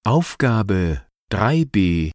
Aufgabe 3b.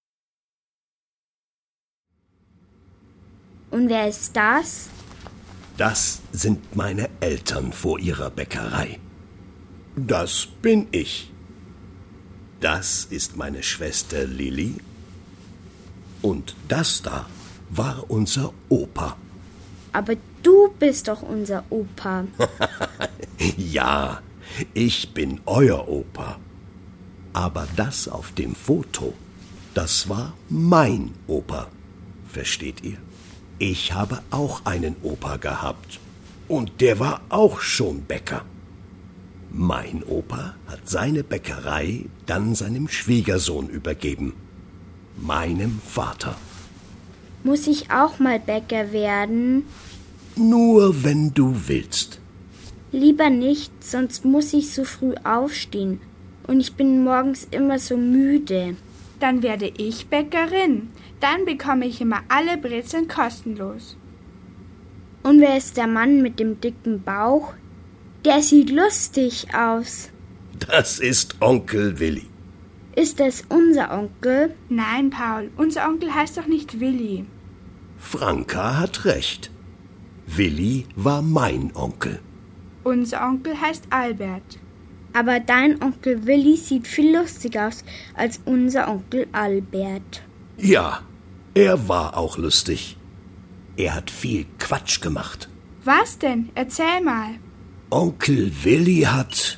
Und wer ist das? Das sind meine Eltern vor ihrer Bäckerei. Das bin ich. Das ist meine Schwester Lilli. Und das da war unser Opa. Aber du bist doch unser Opa. Ja, ich bin euer Opa. Aber das auf dem Foto, das war mein Opa. Versteht ihr? Ich habe auch einen Opa gehabt. Und der war auch schon Bäcker. Mein Opa hat seine Bäckerei dann seinem Schwiegersohn übergeben. Meinem Vater. Muss ich auch mal Bäcker werden? Nur wenn du willst. Lieber nicht, sonst muss ich so früh aufstehen. Und ich bin morgens immer so müde. Dann werde ich Bäckerin. Dann bekomme ich immer alle Brezeln kostenlos. Und wer ist der Mann mit dem dicken Bauch? Der sieht lustig aus. Das ist Onkel Willi. Ist das unser Onkel? Nein, Paul, unser Onkel heißt doch nicht Willi. Franka hat recht. Willi war mein Onkel. Unser Onkel heißt Albert. Aber dein Onkel Willi sieht viel lustiger aus als unser Onkel Albert. Ja, er war auch lustig. Er hat viel Quatsch gemacht. Was denn? Erzähl mal. Onkel Willi hat...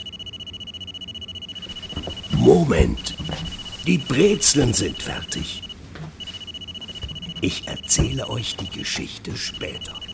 Moment, die Brezeln sind fertig. Ich erzähle euch die Geschichte später.